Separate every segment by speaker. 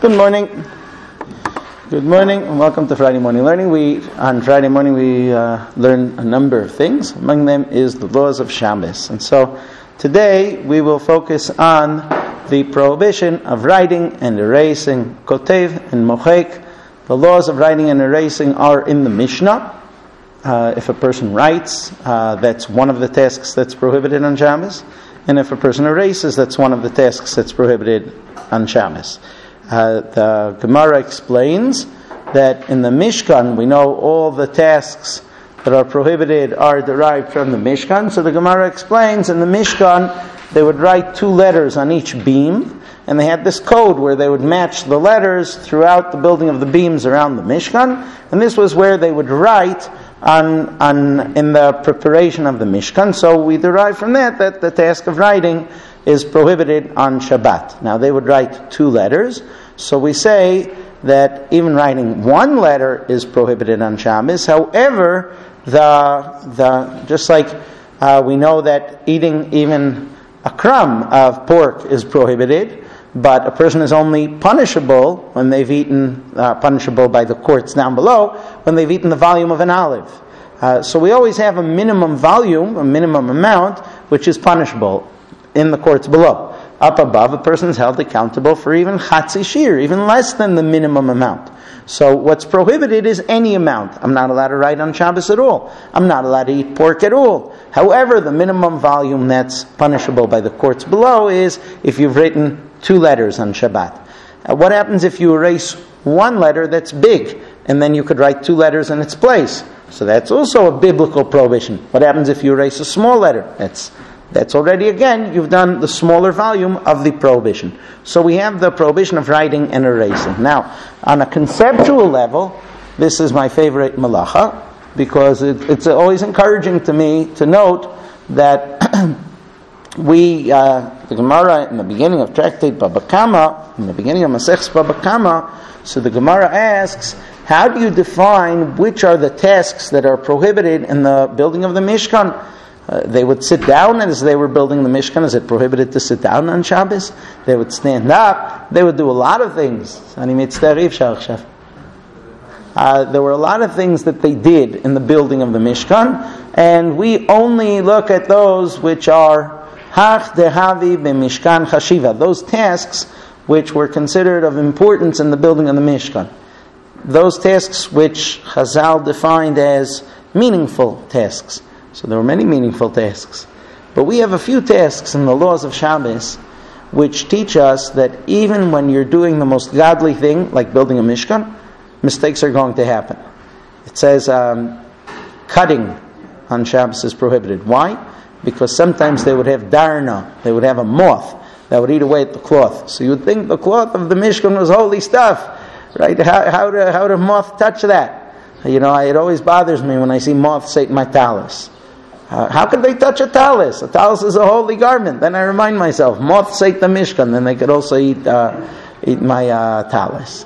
Speaker 1: Good morning. Good morning, and welcome to Friday Morning Learning. On Friday morning we learn a number of things. Among them is the laws of Shabbos. And so today we will focus on the prohibition of writing and erasing, kotev and mochek. The laws of writing and erasing are in the Mishnah. If a person writes, that's one of the tasks that's prohibited on Shabbos. And if a person erases, that's one of the tasks that's prohibited on Shabbos. The Gemara explains that in the Mishkan, we know all the tasks that are prohibited are derived from the Mishkan. So the Gemara explains in the Mishkan, they would write 2 letters on each beam, and they had this code where they would match the letters throughout the building of the beams around the Mishkan, and this was where they would write in the preparation of the Mishkan. So we derive from that the task of writing is prohibited on Shabbat. Now they would write 2 letters, so we say that even writing 1 letter is prohibited on Shabbos. However, just like we know that eating even a crumb of pork is prohibited, but a person is only punishable when they've eaten, punishable by the courts down below, when they've eaten the volume of an olive. So we always have a minimum volume, a minimum amount, which is punishable in the courts below. Up above, a person is held accountable for even chatzi shir, even less than the minimum amount. So what's prohibited is any amount. I'm not allowed to write on Shabbos at all. I'm not allowed to eat pork at all. However, the minimum volume that's punishable by the courts below is if you've written 2 letters on Shabbat. What happens if you erase 1 letter that's big, and then you could write 2 letters in its place? So that's also a biblical prohibition. What happens if you erase a small letter? That's already, again, you've done the smaller volume of the prohibition. So we have the prohibition of writing and erasing. Now, on a conceptual level, this is my favorite malacha, because it's always encouraging to me to note that the Gemara in the beginning of Tractate Baba Kama, in the beginning of Masechus Baba Kama, so the Gemara asks, how do you define which are the tasks that are prohibited in the building of the Mishkan? They would sit down as they were building the Mishkan. Is it prohibited to sit down on Shabbos? They would stand up. They would do a lot of things. There were a lot of things that they did in the building of the Mishkan, and we only look at those which are hach dehavi b'mishkan chashiva, those tasks which were considered of importance in the building of the Mishkan. Those tasks which Chazal defined as meaningful tasks. So there were many meaningful tasks. But we have a few tasks in the laws of Shabbos which teach us that even when you're doing the most godly thing, like building a Mishkan, mistakes are going to happen. It says cutting on Shabbos is prohibited. Why? Because sometimes they would have darna, they would have a moth that would eat away at the cloth. So you would think the cloth of the Mishkan was holy stuff, right? How did a moth touch that? It always bothers me when I see moths eat my talis. How could they touch a talis? A talis is a holy garment. Then I remind myself, moths ate the Mishkan, then they could also eat my talis.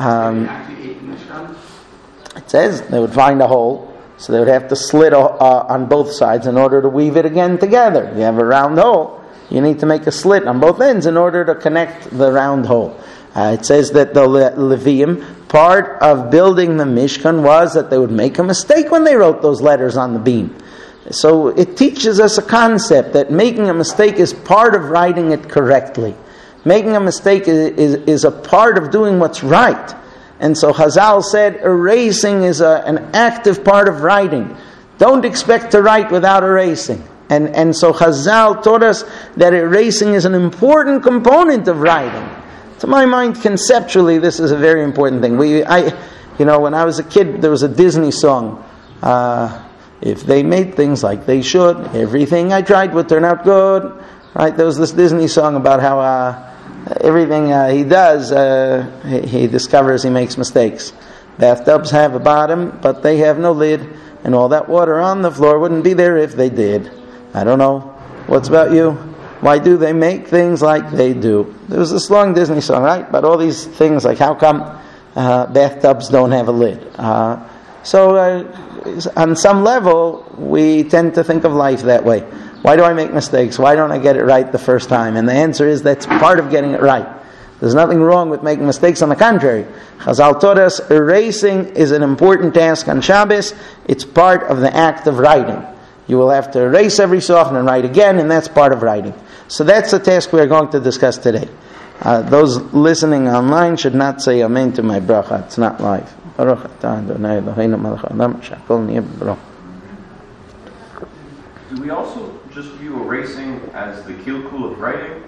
Speaker 1: It says they would find a hole, so they would have to slit on both sides in order to weave it again together. You have a round hole, you need to make a slit on both ends in order to connect the round hole. It says that the Levium, part of building the Mishkan was that they would make a mistake when they wrote those letters on the beam. So it teaches us a concept that making a mistake is part of writing it correctly. Making a mistake is a part of doing what's right. And so Chazal said erasing is an active part of writing. Don't expect to write without erasing. And so Chazal taught us that erasing is an important component of writing. To my mind, conceptually, this is a very important thing. When I was a kid, there was a Disney song. If they made things like they should, everything I tried would turn out good. Right? There was this Disney song about how everything he does, he discovers he makes mistakes. Bathtubs have a bottom, but they have no lid, and all that water on the floor wouldn't be there if they did. I don't know. What's about you? Why do they make things like they do? There was this long Disney song, right? But all these things, like how come bathtubs don't have a lid? So on some level, we tend to think of life that way. Why do I make mistakes? Why don't I get it right the first time? And the answer is that's part of getting it right. There's nothing wrong with making mistakes. On the contrary, Chazal taught us erasing is an important task on Shabbos. It's part of the act of writing. You will have to erase every so often and write again, and that's part of writing. So that's the task we are going to discuss today. Those listening online should not say Amen to my bracha. It's not live. Baruch atah Adonai Eloheinu melech haolam she'akol niyeh b'doro.
Speaker 2: Do we also just view erasing as the kilkul of writing?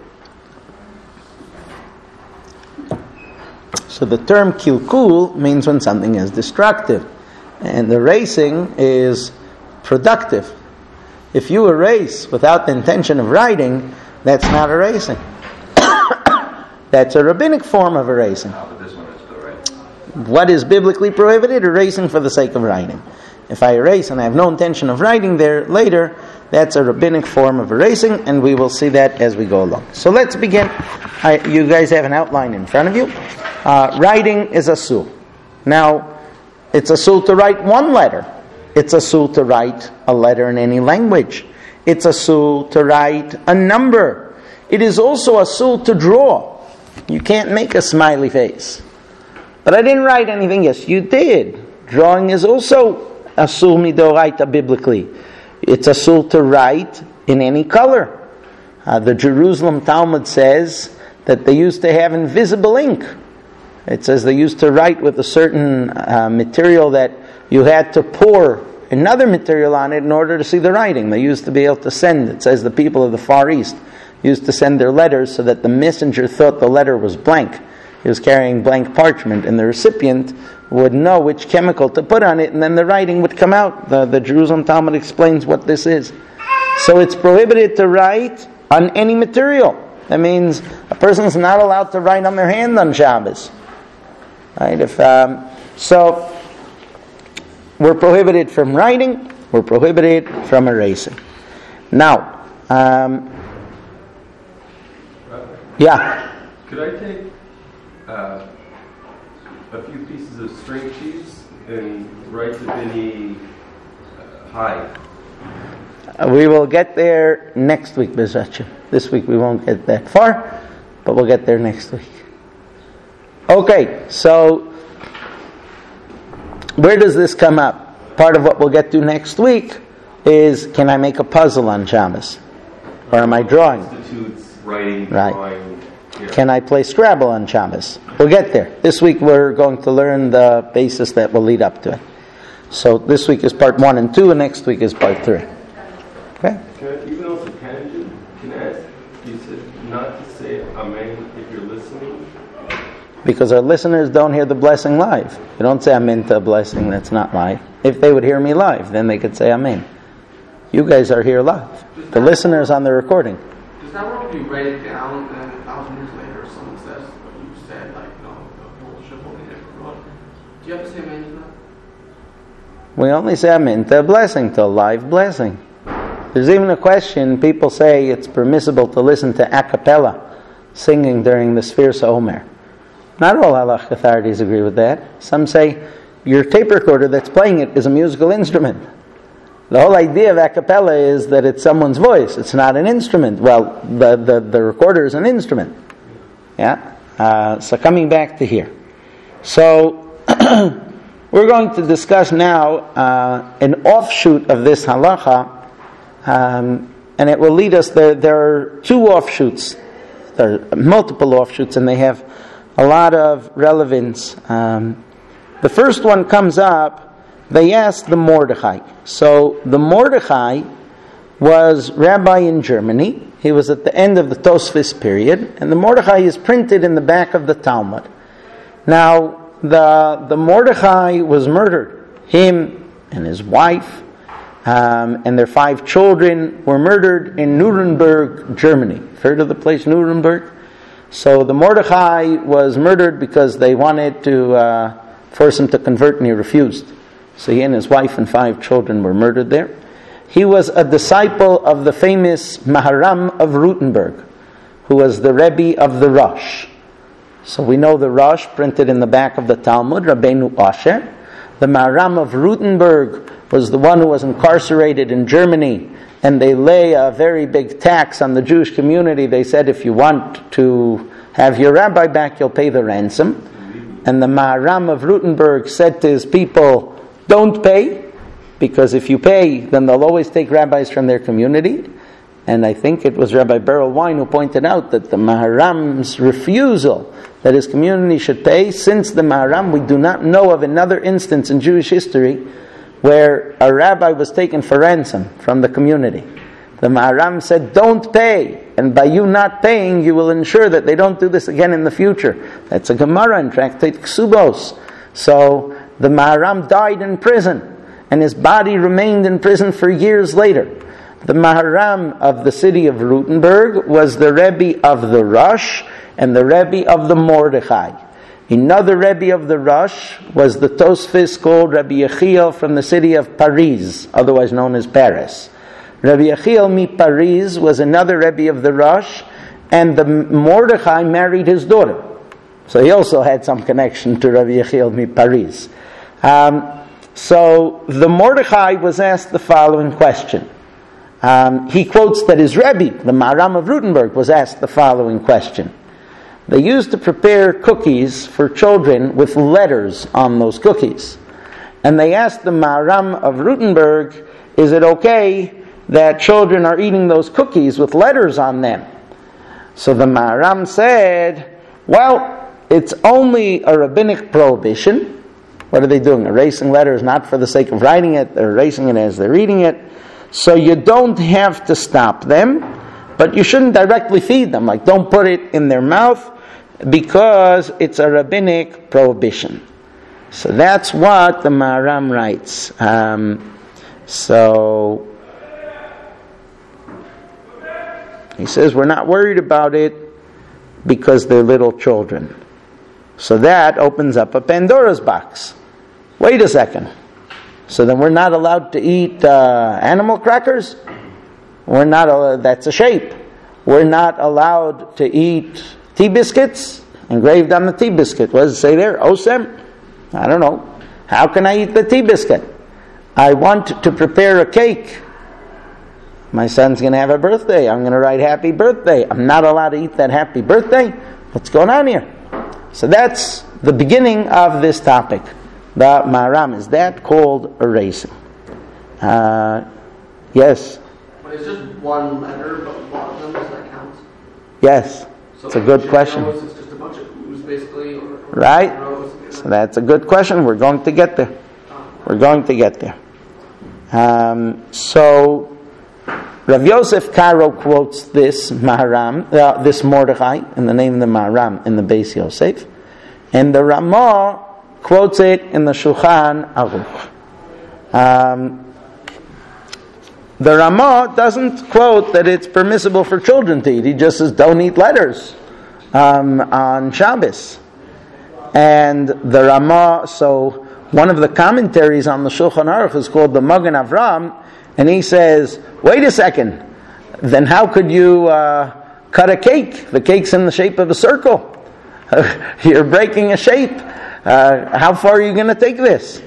Speaker 1: So the term kilkul means when something is destructive, and erasing is productive. If you erase without the intention of writing, that's not erasing. That's a rabbinic form of erasing.
Speaker 2: But this one is still right.
Speaker 1: What is biblically prohibited? Erasing for the sake of writing. If I erase and I have no intention of writing there later, that's a rabbinic form of erasing, and we will see that as we go along. So let's begin. You guys have an outline in front of you. Writing is asur. Now, it's asur to write one letter. It's asur to write a letter in any language. It's asur to write a number. It is also asur to draw. You can't make a smiley face. But I didn't write anything. Yes, you did. Drawing is also asur midoraita biblically. It's asur to write in any color. The Jerusalem Talmud says that they used to have invisible ink. It says they used to write with a certain material that you had to pour another material on it in order to see the writing. They used to be able to send, it says the people of the Far East used to send their letters so that the messenger thought the letter was blank. He was carrying blank parchment, and the recipient would know which chemical to put on it, and then the writing would come out. The Jerusalem Talmud explains what this is. So it's prohibited to write on any material. That means a person is not allowed to write on their hand on Shabbos. Right? So we're prohibited from writing. We're prohibited from erasing. Now, yeah.
Speaker 3: Could I take a few pieces of string cheese and write the Bini high?
Speaker 1: We will get there next week, Bezratcha. This week we won't get that far, but we'll get there next week. Okay, so where does this come up? Part of what we'll get to next week is, can I make a puzzle on Shabbos? Or am I drawing?
Speaker 3: Writing,
Speaker 1: right.
Speaker 3: Drawing, yeah.
Speaker 1: Can I play Scrabble on Shabbos? We'll get there. This week we're going to learn the basis that will lead up to it. So this week is part 1 and 2, and next week is part 3. Okay?
Speaker 3: Even though it's a tangent, can I ask, you said not to say Amen if you're listening?
Speaker 1: Because our listeners don't hear the blessing live. You don't say Amen to a blessing that's not live. If they would hear me live, then they could say Amen. You guys are here live. The listeners on the recording.
Speaker 4: Does that work if you write it down and 1,000 years later someone says what you said, like, the bullshit holding it for Do you have to say Amen to that?
Speaker 1: We only say Amen to a blessing, to a live blessing. There's even a question, people say it's permissible to listen to a cappella singing during the Sfiras HaOmer. Not all halachic authorities agree with that. Some say your tape recorder that's playing it is a musical instrument. The whole idea of a cappella is that it's someone's voice. It's not an instrument. Well, the recorder is an instrument. Yeah? So coming back to here. So, we're going to discuss now an offshoot of this halacha, and it will lead us, there are 2 offshoots. There are multiple offshoots, and they have a lot of relevance. The first one comes up, they asked the Mordechai. So the Mordechai was rabbi in Germany. He was at the end of the Tosfos period, and the Mordechai is printed in the back of the Talmud. Now, the Mordechai was murdered. Him and his wife and their 5 children were murdered in Nuremberg, Germany. Heard of the place Nuremberg? So the Mordechai was murdered because they wanted to force him to convert, and he refused. So he and his wife and 5 children were murdered there. He was a disciple of the famous Maharam of Rutenberg, who was the Rebbe of the Rosh. So we know the Rosh printed in the back of the Talmud, Rabbeinu Asher. The Maharam of Rutenberg was the one who was incarcerated in Germany, and they lay a very big tax on the Jewish community. They said, if you want to have your rabbi back, you'll pay the ransom. And the Maharam of Rutenberg said to his people, don't pay, because if you pay, then they'll always take rabbis from their community. And I think it was Rabbi Beryl Wein who pointed out that the Maharam's refusal that his community should pay, since the Maharam, we do not know of another instance in Jewish history where a rabbi was taken for ransom from the community. The Maharam said, don't pay, and by you not paying, you will ensure that they don't do this again in the future. That's a Gemara in Tractate Ksubos. So the Maharam died in prison, and his body remained in prison for years later. The Maharam of the city of Rutenberg was the Rebbe of the Rosh and the Rebbe of the Mordechai. Another Rebbe of the Rosh was the Tosfos called Rabbi Yechiel from the city of Paris, otherwise known as Paris. Rabbi Yechiel mi Paris was another Rebbe of the Rosh, and the Mordechai married his daughter. So he also had some connection to Rabbi Yechiel mi Paris. So the Mordechai was asked the following question. He quotes that his Rebbe, the Maharam of Rutenberg, was asked the following question. They used to prepare cookies for children with letters on those cookies. And they asked the Maharam of Rutenberg, is it okay that children are eating those cookies with letters on them? So the Maharam said, well, it's only a rabbinic prohibition. What are they doing? Erasing letters not for the sake of writing it, they're erasing it as they're reading it. So you don't have to stop them, but you shouldn't directly feed them. Like, don't put it in their mouth, because it's a rabbinic prohibition. So that's what the Maharam writes. So he says we're not worried about it because they're little children. So that opens up a Pandora's box. Wait a second. So then we're not allowed to eat animal crackers? We're not. That's a shape. We're not allowed to eat tea biscuits engraved on the tea biscuit. What does it say there? Osem? I don't know. How can I eat the tea biscuit? I want to prepare a cake. My son's going to have a birthday. I'm going to write happy birthday. I'm not allowed to eat that happy birthday. What's going on here? So that's the beginning of this topic. The Maharam, is that called erasing? Yes.
Speaker 4: But it's just one letter, but a lot of numbers that counts.
Speaker 1: Yes. It's a good question.
Speaker 4: It's just a bunch of ooze, basically. Or
Speaker 1: right? So that's a good question. We're going to get there. We're going to get there. So Rav Yosef Karo quotes this Maharam, this Mordechai, in the name of the Maharam in the Beis Yosef, and the Ramah quotes it in the Shulchan Aruch. The Ramah doesn't quote that it's permissible for children to eat. He just says don't eat letters on Shabbos. And the Ramah, so one of the commentaries on the Shulchan Aruch is called the Magen Avram, and he says, wait a second, then how could you cut a cake? The cake's in the shape of a circle. You're breaking a shape. How far are you going to take this?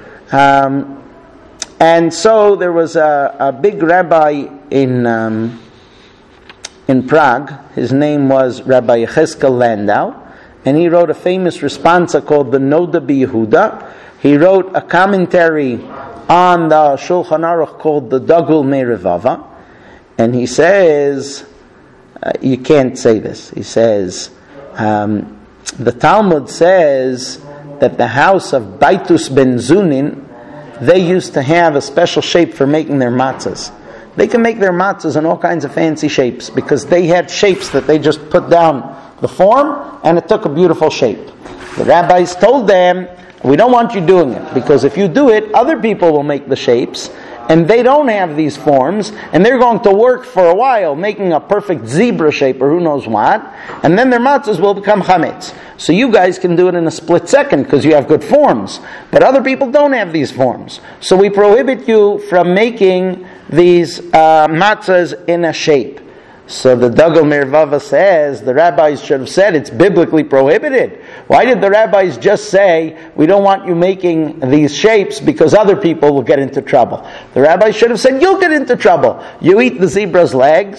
Speaker 1: And so there was a big rabbi in Prague. His name was Rabbi Yechezkel Landau, and he wrote a famous responsa called the Noda B'Yehuda. He wrote a commentary on the Shulchan Aruch called the Dagul Merivava, and he says, you can't say this. He says, the Talmud says that the house of Baitus ben Zunin, they used to have a special shape for making their matzahs. They can make their matzahs in all kinds of fancy shapes because they had shapes that they just put down the form and it took a beautiful shape. The rabbis told them, we don't want you doing it because if you do it, other people will make the shapes and they don't have these forms and they're going to work for a while making a perfect zebra shape or who knows what, and then their matzahs will become chametz. So you guys can do it in a split second because you have good forms, but other people don't have these forms. So we prohibit you from making these matzahs in a shape. So the Dagul Merivava says the rabbis should have said it's biblically prohibited. Why did the rabbis just say we don't want you making these shapes because other people will get into trouble? The rabbis should have said you'll get into trouble. You eat the zebra's legs,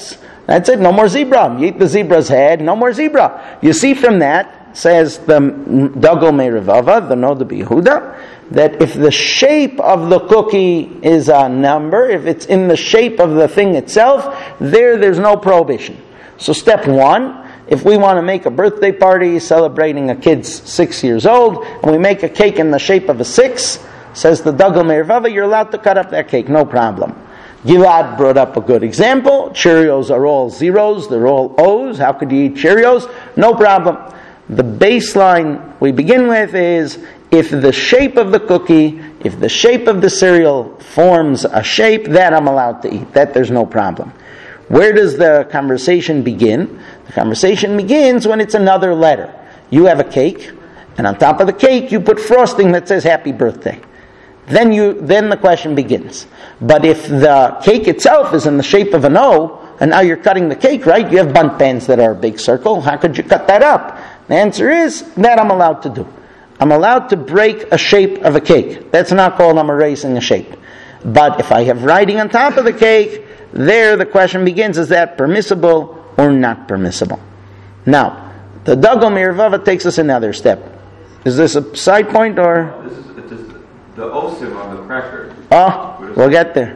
Speaker 1: That's it, no more zebra. You eat the zebra's head, no more zebra. You see from that, says the Dagol Me'Revava, the Noda B'Yehuda, that if the shape of the cookie is a number, if it's in the shape of the thing itself, there's no prohibition. So step one, if we want to make a birthday party celebrating a kid's 6 years old, and we make a cake in the shape of a 6, says the Dagol Me'Revava, you're allowed to cut up that cake, no problem. Gilad brought up a good example. Cheerios are all zeros, they're all O's. How could you eat Cheerios? No problem. The baseline we begin with is, if the shape of the cookie, if the shape of the cereal forms a shape, that I'm allowed to eat. That there's no problem. Where does the conversation begin? The conversation begins when it's another letter. You have a cake, and on top of the cake you put frosting that says happy birthday. Then the question begins. But if the cake itself is in the shape of an O, and now you're cutting the cake, right? You have bundt pans that are a big circle. How could you cut that up? The answer is, that I'm allowed to do. I'm allowed to break a shape of a cake. That's not called I'm erasing a shape. But if I have writing on top of the cake, there the question begins, is that permissible or not permissible? Now, the Dagol Me'Revava takes us another step. Is this a side point or?
Speaker 2: This is the osim on the cracker.
Speaker 1: Oh, we'll get there.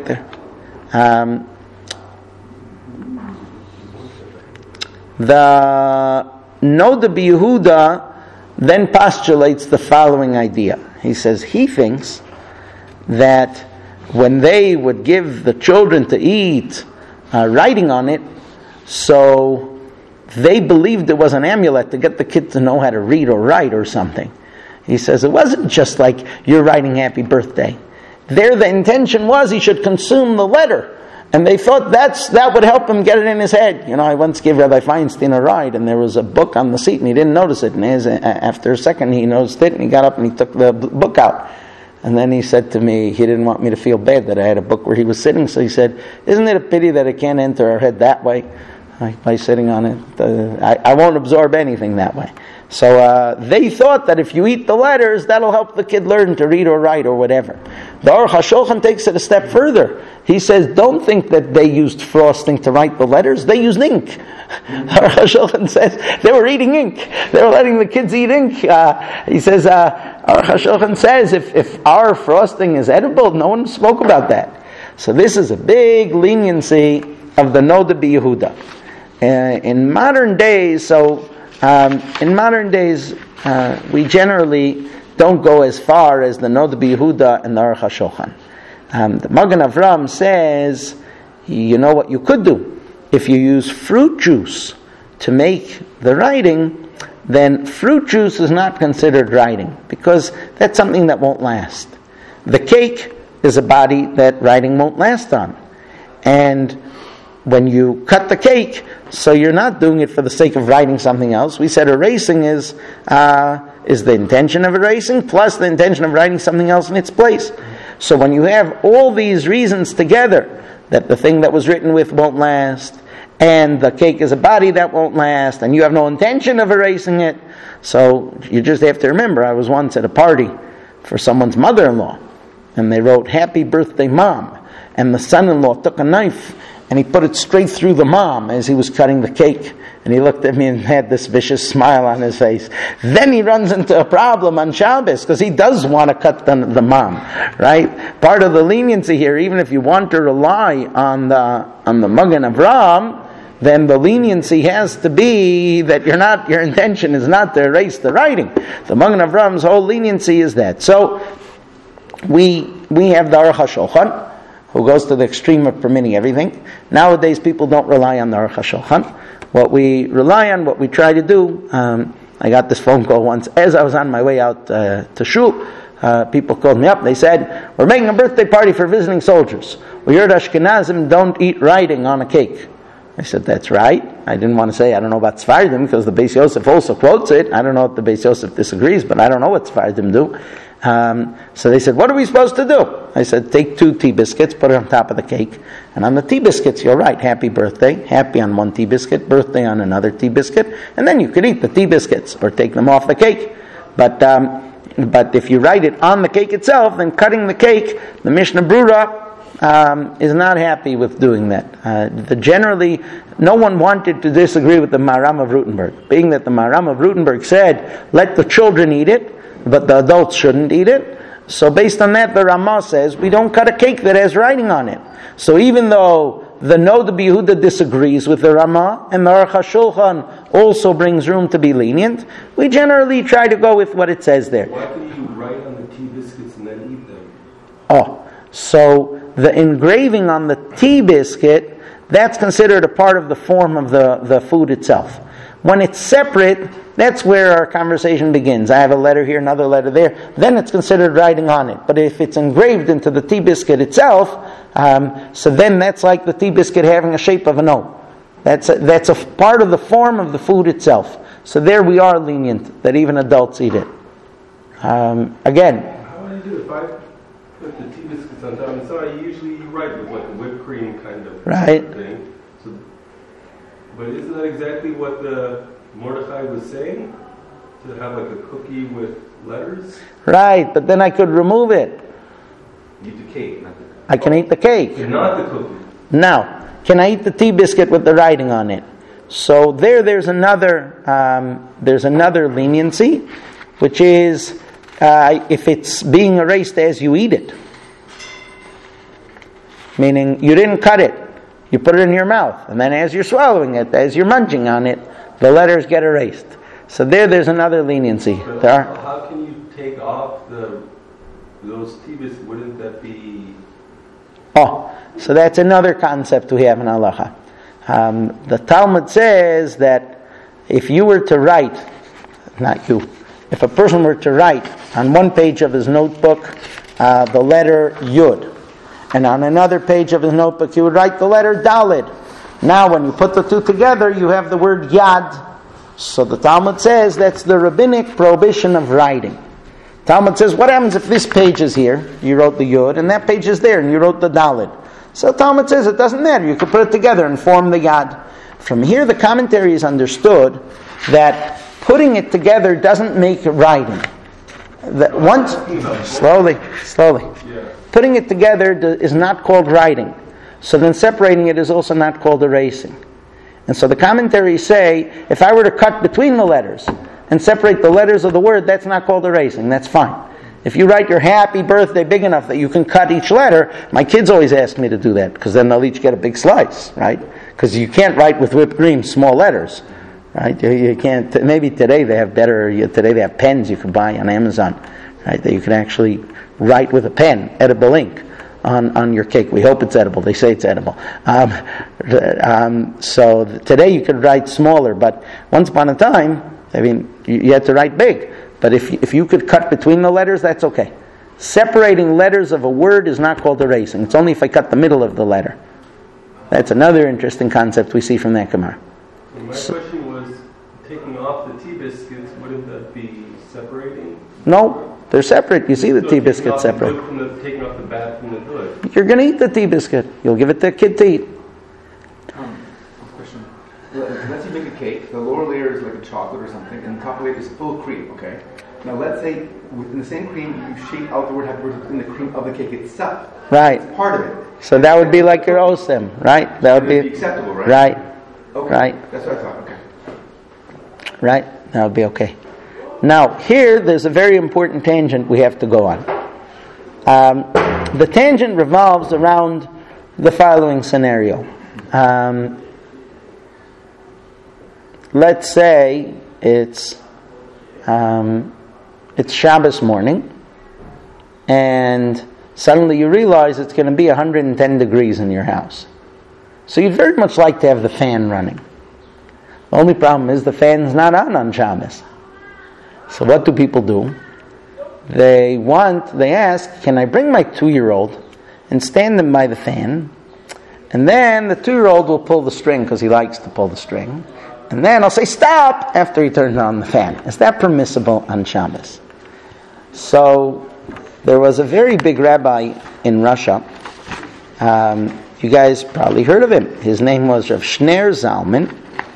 Speaker 1: The Noda B'Yehuda then postulates the following idea. He says he thinks that when they would give the children to eat writing on it, so they believed it was an amulet to get the kid to know how to read or write or something. He says it wasn't just like you're writing happy birthday. There the intention was he should consume the letter. And they thought that would help him get it in his head. I once gave Rabbi Feinstein a ride, and there was a book on the seat, and he didn't notice it. And after a second, he noticed it, and he got up and he took the book out. And then he said to me, he didn't want me to feel bad that I had a book where he was sitting, so he said, isn't it a pity that it can't enter our head that way, by sitting on it? I won't absorb anything that way. So they thought that if you eat the letters, that'll help the kid learn to read or write or whatever. The Aruch HaShulchan takes it a step further. He says, don't think that they used frosting to write the letters. They used ink. Aruch HaShulchan says they were eating ink. They were letting the kids eat ink. He says, Aruch HaShulchan says, if our frosting is edible, no one spoke about that. So this is a big leniency of the Noda B'Yehuda. In modern days, we generally don't go as far as the Noda B'Yehuda and the Aruch HaShulchan. The Magen Avram says, you know what you could do? If you use fruit juice to make the writing, then fruit juice is not considered writing, because that's something that won't last. The cake is a body that writing won't last on. And when you cut the cake, so you're not doing it for the sake of writing something else. We said erasing is the intention of erasing plus the intention of writing something else in its place. So when you have all these reasons together, that the thing that was written with won't last, and the cake is a body that won't last, and you have no intention of erasing it, so you just have to remember, I was once at a party for someone's mother-in-law, and they wrote, "Happy Birthday, Mom," and the son-in-law took a knife and he put it straight through the mom as he was cutting the cake. And he looked at me and had this vicious smile on his face. Then he runs into a problem on Shabbos, because he does want to cut the mom, right? Part of the leniency here, even if you want to rely on the Magen Avram, then the leniency has to be that your intention is not to erase the writing. The Magen Avram's whole leniency is that. So we have the Aruch HaShulchan, who goes to the extreme of permitting everything. Nowadays, people don't rely on the Aruch HaShulchan. What we rely on, what we try to do, I got this phone call once as I was on my way out to shul. People called me up. They said, "We're making a birthday party for visiting soldiers. We heard Ashkenazim don't eat writing on a cake." I said, "That's right." I didn't want to say, I don't know about Sfardim, because the Beis Yosef also quotes it. I don't know if the Beis Yosef disagrees, but I don't know what Sfardim do. So they said, "What are we supposed to do?" I said, "Take 2 tea biscuits, put it on top of the cake, and on the tea biscuits you'll write happy birthday, happy on one tea biscuit, birthday on another tea biscuit, and then you could eat the tea biscuits or take them off the cake. But if you write it on the cake itself, then cutting the cake, the Mishnah Brura is not happy with doing that. Generally, no one wanted to disagree with the Maharam of Rutenberg, being that the Maharam of Rutenberg said, let the children eat it, but the adults shouldn't eat it. So based on that, the Ramah says, we don't cut a cake that has writing on it. So even though the Nod B'Yehuda disagrees with the Ramah, and the Aruch HaShulchan also brings room to be lenient, we generally try to go with what it says there.
Speaker 3: Why can you write on the tea biscuits and then eat them?
Speaker 1: Oh, so the engraving on the tea biscuit, that's considered a part of the form of the food itself. When it's separate, that's where our conversation begins. I have a letter here, another letter there. Then it's considered writing on it. But if it's engraved into the tea biscuit itself, so then that's like the tea biscuit having a shape of an O. That's a part of the form of the food itself. So there we are lenient, that even adults eat it. Again.
Speaker 3: How would I do it? If I put the tea biscuits on top, so I usually write with like a whipped cream kind of thing. So, but isn't that exactly what the Mordechai was saying? To have like a cookie with letters?
Speaker 1: Right, but then I could remove it.
Speaker 3: Eat the cake, not the
Speaker 1: I can eat the cake.
Speaker 3: Not the cookie.
Speaker 1: Now, can I eat the tea biscuit with the writing on it? So there's another leniency, which is if it's being erased as you eat it. Meaning you didn't cut it. You put it in your mouth, and then as you're swallowing it, as you're munching on it, the letters get erased. So there's another leniency.
Speaker 3: How can you take off those tea biscuits? Wouldn't that be...
Speaker 1: Oh, so that's another concept we have in halacha. The Talmud says that if you were to write, if a person were to write on one page of his notebook the letter Yud, and on another page of his notebook he would write the letter Dalid. Now when you put the two together, you have the word Yad. So the Talmud says that's the rabbinic prohibition of writing. Talmud says, what happens if this page is here, you wrote the Yud, and that page is there, and you wrote the Dalid? So Talmud says it doesn't matter, you could put it together and form the Yad. From here the commentary is understood that putting it together doesn't make writing. That once, slowly.
Speaker 3: Yeah.
Speaker 1: Putting it together is not called writing. So then separating it is also not called erasing. And so the commentaries say, if I were to cut between the letters and separate the letters of the word, that's not called erasing, that's fine. If you write your happy birthday big enough that you can cut each letter, my kids always ask me to do that, because then they'll each get a big slice, right? Because you can't write with whipped cream small letters, right? You can't, maybe today they have pens you can buy on Amazon, right? That you can actually write with a pen, edible ink, on your cake. We hope it's edible. They say it's edible. So today you could write smaller, but once upon a time, you had to write big. But if you could cut between the letters, that's okay. Separating letters of a word is not called erasing. It's only if I cut the middle of the letter. That's another interesting concept we see from that Gemara.
Speaker 3: My question was, taking off the tea biscuits, wouldn't that be separating?
Speaker 1: No, they're separate. You see the tea biscuit separate.
Speaker 3: Taking off the bad from the good.
Speaker 1: You're going to eat the tea biscuit. You'll give it to a kid to eat.
Speaker 5: Question. Let's say you make a cake. The lower layer is like a chocolate or something, and the top layer is full of cream. Okay. Now let's say within the same cream, you shake out the word happy birthday in the cream of the cake itself.
Speaker 1: Right.
Speaker 5: It's part of it.
Speaker 1: So that would be like your osem, right? That would be
Speaker 5: acceptable, right?
Speaker 1: Right.
Speaker 5: Okay.
Speaker 1: Right.
Speaker 5: That's what I thought. Okay.
Speaker 1: Right. That would be okay. Now here, there's a very important tangent we have to go on. The tangent revolves around the following scenario. Let's say it's Shabbos morning, and suddenly you realize it's going to be 110 degrees in your house. So you'd very much like to have the fan running. The only problem is the fan's not on Shabbos. So what do people do? They ask, can I bring my 2-year-old and stand them by the fan, and then the 2-year-old will pull the string because he likes to pull the string, and then I'll say stop after he turns on the fan. Is that permissible on Shabbos? So there was a very big rabbi in Russia. You guys probably heard of him. His name was Rav Shner Zalman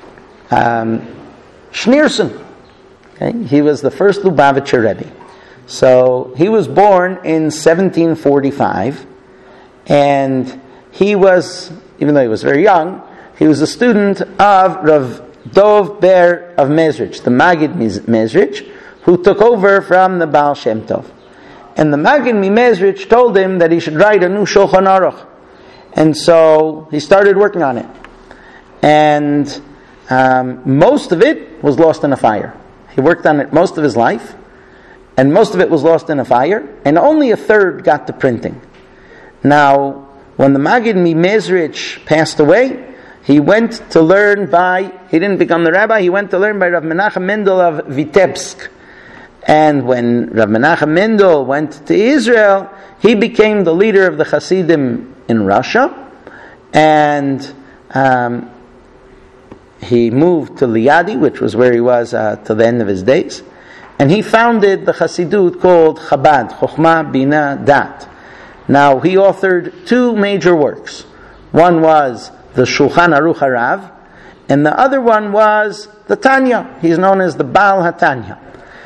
Speaker 1: Schneerson. Okay? He was the first Lubavitcher Rebbe. So he was born in 1745, And he was, even though he was very young, he was a student of Rav Dov Ber of Mezrich, the Maggid Mezrich, who took over from the Baal Shem Tov. And the Maggid Mezrich told him that he should write a new Shulchan Aruch. And so he started working on it. And most of it was lost in a fire. He worked on it most of his life, and most of it was lost in a fire, and only a third got to printing. Now, when the Maggid Mezrich passed away, he went to learn he didn't become the rabbi, he went to learn by Rav Menachem Mendel of Vitebsk. And when Rav Menachem Mendel went to Israel, he became the leader of the Hasidim in Russia, and he moved to Liadi, which was where he was to the end of his days, and he founded the Hasidut called Chabad, Chochmah, Bina, Dat. Now, he authored two major works. One was the Shulchan Aruch Harav, and the other one was the Tanya. He's known as the Baal HaTanya.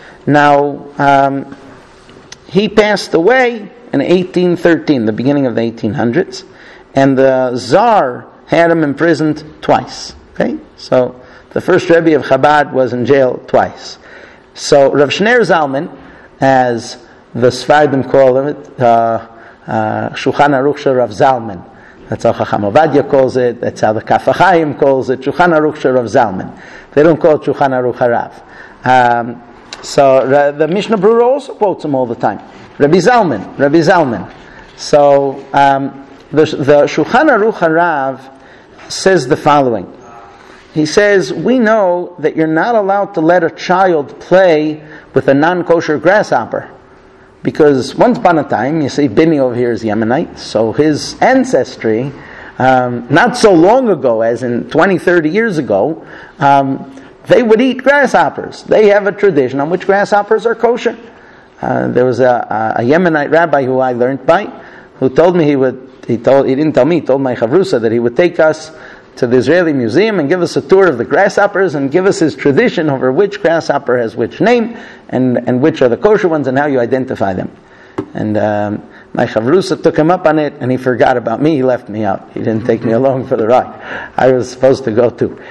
Speaker 1: Now, he passed away in 1813, the beginning of the 1800s, and the Tsar had him imprisoned twice. Okay, so the first Rebbe of Chabad was in jail twice. So Rav Shner Zalman, as the Sfardim call it, Shulchan Aruch Shel Rav Zalman. That's how Chacham Ovadia calls it. That's how the Kaf HaChaim calls it. Shulchan Aruch Shel Rav Zalman. They don't call it Shulchan Aruch Harav. So the Mishnah Berurah also quotes him all the time. Rabbi Zalman. So the Shulchan Aruch Harav says the following. He says, we know that you're not allowed to let a child play with a non-kosher grasshopper. Because once upon a time, you see, Bini over here is Yemenite, so his ancestry, not so long ago, as in 20, 30 years ago, they would eat grasshoppers. They have a tradition on which grasshoppers are kosher. There was a Yemenite rabbi who I learned by, who told me he didn't tell me, he told my chavrusa that he would take us to the Israeli Museum and give us a tour of the grasshoppers and give us his tradition over which grasshopper has which name and which are the kosher ones and how you identify them. And my chavrusa took him up on it, and he forgot about me. He left me out. He didn't take me along for the ride. I was supposed to go too.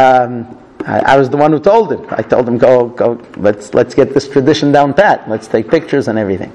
Speaker 1: I was the one who told him. I told him, go. Let's get this tradition down pat. Let's take pictures and everything.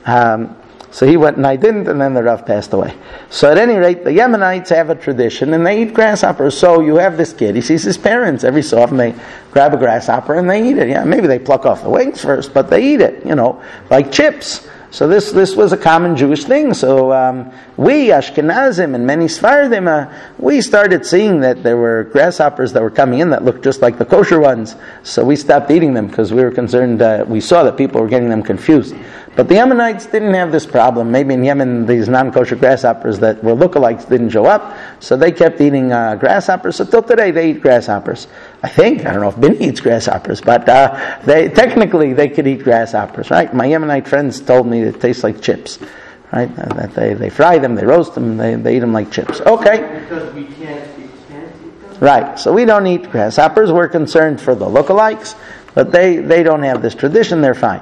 Speaker 1: So he went and I didn't, and then the Rav passed away. So at any rate, the Yemenites have a tradition, and they eat grasshoppers. So you have this kid, he sees his parents every so often, they grab a grasshopper and they eat it. Yeah, maybe they pluck off the wings first, but they eat it, like chips. So this was a common Jewish thing. So we, Ashkenazim and many Sfardim, we started seeing that there were grasshoppers that were coming in that looked just like the kosher ones. So we stopped eating them because we were concerned, we saw that people were getting them confused. But the Yemenites didn't have this problem. Maybe in Yemen, these non-kosher grasshoppers that were lookalikes didn't show up, so they kept eating grasshoppers. So till today, they eat grasshoppers. I don't know if Bini eats grasshoppers, but they could eat grasshoppers, right? My Yemenite friends told me it tastes like chips, right? That they fry them, they roast them, they eat them like chips. Okay.
Speaker 4: Because we can't eat them?
Speaker 1: Right, so we don't eat grasshoppers. We're concerned for the lookalikes, but they don't have this tradition, they're fine.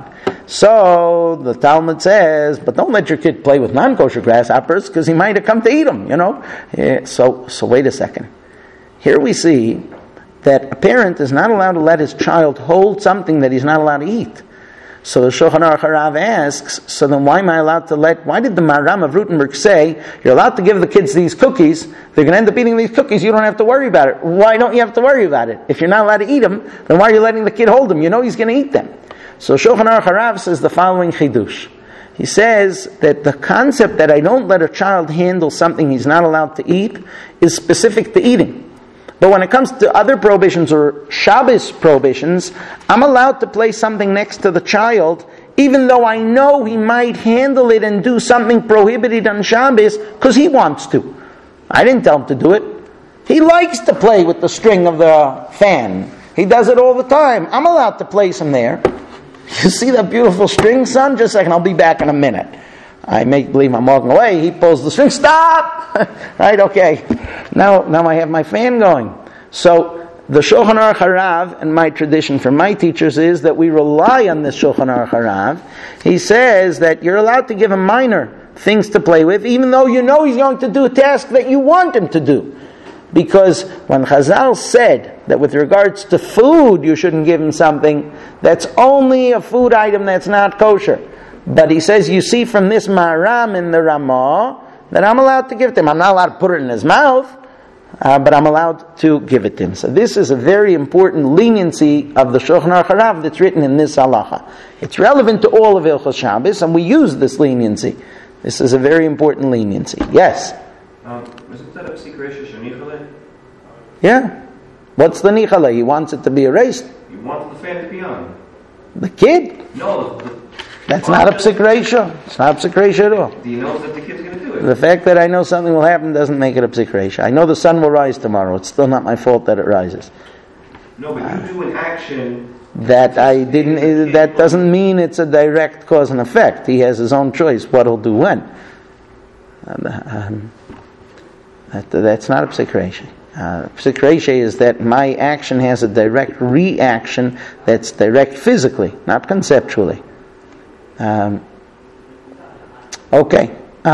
Speaker 1: So the Talmud says, but don't let your kid play with non-kosher grasshoppers because he might have come to eat them, Yeah, so wait a second. Here we see that a parent is not allowed to let his child hold something that he's not allowed to eat. So the Shulchan Aruch Harav asks, so then why am I allowed to why did the Maharam of Rutenberg say, you're allowed to give the kids these cookies, they're going to end up eating these cookies, you don't have to worry about it. Why don't you have to worry about it? If you're not allowed to eat them, then why are you letting the kid hold them? You know he's going to eat them. So Shulchan Aruch Harav says the following chidush. He says that the concept that I don't let a child handle something he's not allowed to eat is specific to eating. But when it comes to other prohibitions or Shabbos prohibitions, I'm allowed to place something next to the child even though I know he might handle it and do something prohibited on Shabbos because he wants to. I didn't tell him to do it. He likes to play with the string of the fan. He does it all the time. I'm allowed to place him there. You see that beautiful string, son? Just a second, I'll be back in a minute. I make believe I'm walking away. He pulls the string. Stop! Right? Okay. Now I have my fan going. So the Shulchan Aruch Harav, and my tradition from my teachers is that we rely on this Shulchan Aruch Harav. He says that you're allowed to give a minor things to play with, even though you know he's going to do a task that you want him to do. Because when Chazal said that with regards to food you shouldn't give him something, that's only a food item that's not kosher. But he says, you see from this Maharam in the Ramah, that I'm allowed to give it to him. I'm not allowed to put it in his mouth, but I'm allowed to give it to him. So this is a very important leniency of the Shulchan Aruch Harav that's written in this halacha. It's relevant to all of Hilchos Shabbos, and we use this leniency. This is a very important leniency. Yes?
Speaker 2: Isn't that a psikresha shenichale?
Speaker 1: Yeah. What's the nichale? He wants it to be erased.
Speaker 2: You want the fan to be on.
Speaker 1: The kid?
Speaker 2: No.
Speaker 1: That's not a psikresha. It's not a psikresha at all.
Speaker 2: Do you know that the kid's going to do it?
Speaker 1: The fact that I know something will happen doesn't make it a psikresha. I know the sun will rise tomorrow. It's still not my fault that it rises.
Speaker 2: No, but you do an action...
Speaker 1: That I didn't. That doesn't mean it's a direct cause and effect. He has his own choice what he'll do when. That's not a psikresha. Psikresha is that my action has a direct reaction that's direct physically, not conceptually. Okay.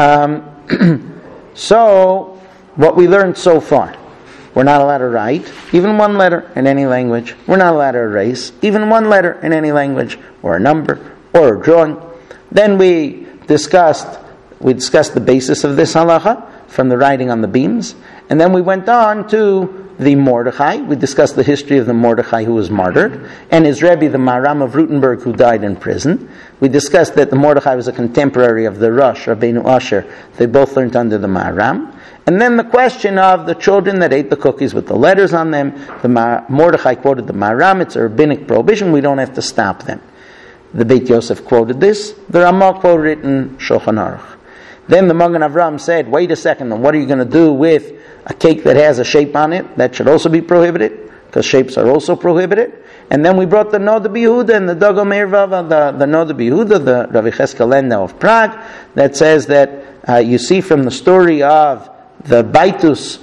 Speaker 1: So, what we learned so far. We're not allowed to write even one letter in any language. We're not allowed to erase even one letter in any language, or a number, or a drawing. Then we discussed the basis of this halacha from the writing on the beams, and then we went on to the Mordechai. We discussed the history of the Mordechai who was martyred, and his Rebbe, the Maharam of Rutenberg, who died in prison. We discussed that the Mordechai was a contemporary of the Rosh, Rabbeinu Asher. They both learned under the Maharam. And then the question of the children that ate the cookies with the letters on them. Mordechai quoted the Maharam. It's a rabbinic prohibition. We don't have to stop them. The Beit Yosef quoted this. The Ramah quoted it in Shulchan Aruch. Then the Magen Avram said, wait a second, what are you going to do with a cake that has a shape on it? That should also be prohibited, because shapes are also prohibited. And then we brought the Noda B'Yehuda and the Dogo Meir Vava, the Noda B'Yehuda, the Rav Yecheskel Lendau of Prague, that says that you see from the story of the Baitus,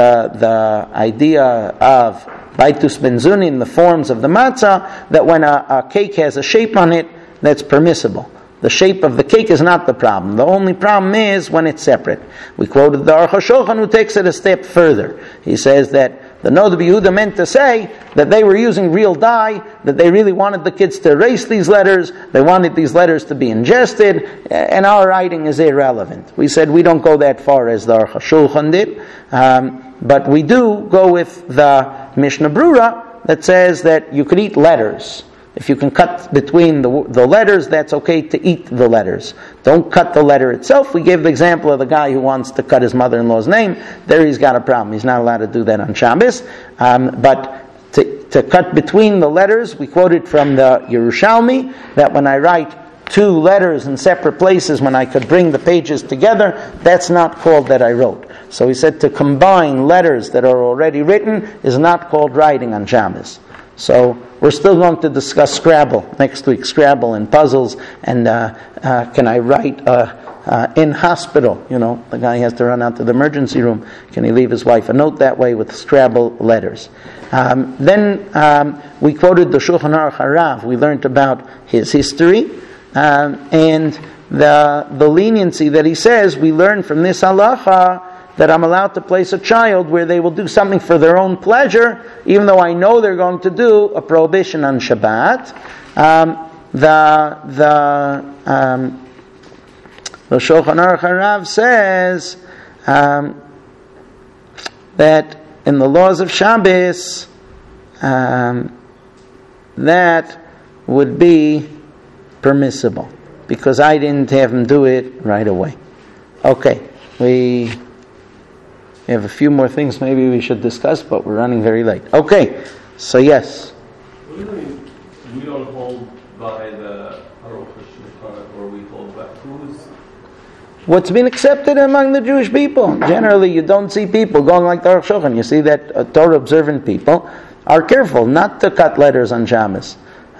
Speaker 1: the idea of Baitus Benzuni in the forms of the matzah, that when a cake has a shape on it, that's permissible. The shape of the cake is not the problem. The only problem is when it's separate. We quoted the Aruch HaShulchan, who takes it a step further. He says that the Noda B'Yehuda meant to say that they were using real dye, that they really wanted the kids to erase these letters, they wanted these letters to be ingested, and our writing is irrelevant. We said we don't go that far as the Aruch HaShulchan did, but we do go with the Mishnah Brura that says that you could eat letters. If you can cut between the letters, that's okay to eat the letters. Don't cut the letter itself. We gave the example of the guy who wants to cut his mother-in-law's name. There he's got a problem. He's not allowed to do that on Shabbos. But to cut between the letters, we quoted from the Yerushalmi that when I write two letters in separate places, when I could bring the pages together, that's not called that I wrote. So he said to combine letters that are already written is not called writing on Shabbos. So we're still going to discuss Scrabble next week, Scrabble and puzzles, and can I write in hospital? You know, the guy has to run out to the emergency room. Can he leave his wife a note that way with Scrabble letters? Then we quoted the Shulchan Aruch Harav. We learned about his history and the leniency that he says. We learned from this halacha that I'm allowed to place a child where they will do something for their own pleasure, even though I know they're going to do a prohibition on Shabbat. The Shulchan Aruch Harav says that in the laws of Shabbos, that would be permissible, because I didn't have him do it right away. Okay, we have a few more things maybe we should discuss, but we're running very late. Okay, so yes.
Speaker 3: What do you mean we don't hold by the Aruch HaShulchan, or we hold by who's?
Speaker 1: What's been accepted among the Jewish people. Generally, you don't see people going like the Aruch HaShulchan. You see that Torah observant people are careful not to cut letters on Shabbos.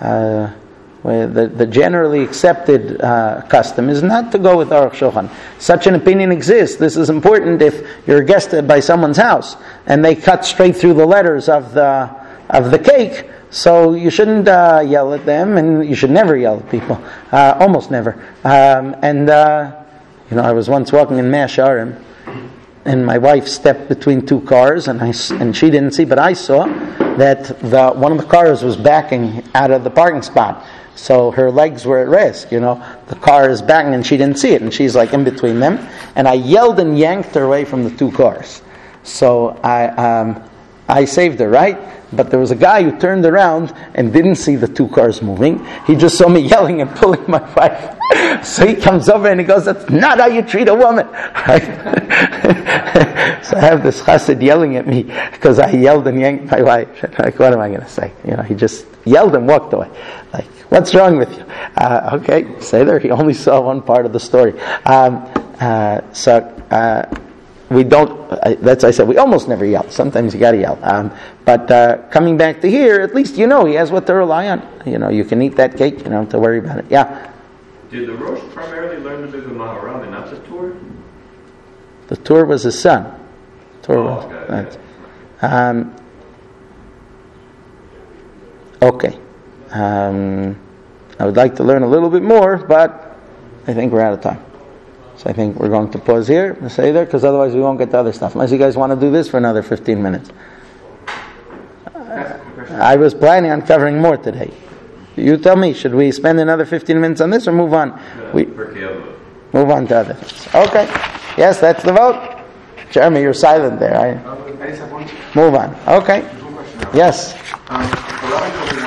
Speaker 1: The generally accepted custom is not to go with Aruch HaShulchan. Such an opinion exists. This is important if you're a guest by someone's house and they cut straight through the letters of the cake. So you shouldn't yell at them, and you should never yell at people. Almost never. I was once walking in Mea Shearim, and my wife stepped between two cars, and she didn't see, but I saw that one of the cars was backing out of the parking spot. So her legs were at risk, The car is backing and she didn't see it, and she's like in between them. And I yelled and yanked her away from the two cars. So I saved her, right? But there was a guy who turned around and didn't see the two cars moving. He just saw me yelling and pulling my wife. So he comes over and he goes, "That's not how you treat a woman." Right? So I have this chassid yelling at me because I yelled and yanked my wife. Like, what am I going to say? He just yelled and walked away. Like, what's wrong with you? Okay, say there. He only saw one part of the story. We don't, that's I said, we almost never yell. Sometimes you got to yell. But coming back to here, at least he has what to rely on. You can eat that cake. You don't have to worry about it. Yeah?
Speaker 2: Did the Rosh primarily learn the Big Maharam and not the Torah?
Speaker 1: The Torah was his son. Okay. I would like to learn a little bit more, but I think we're out of time. So I think we're going to pause here and say there, because otherwise we won't get to other stuff. Unless you guys want to do this for another 15 minutes. I was planning on covering more today. You tell me, should we spend another 15 minutes on this or move on? Move on to other things. Okay. Yes, that's the vote. Jeremy, you're silent there.
Speaker 5: I just have one.
Speaker 1: Move on. Okay.
Speaker 5: One question now.
Speaker 1: Yes.
Speaker 5: The rabbi told me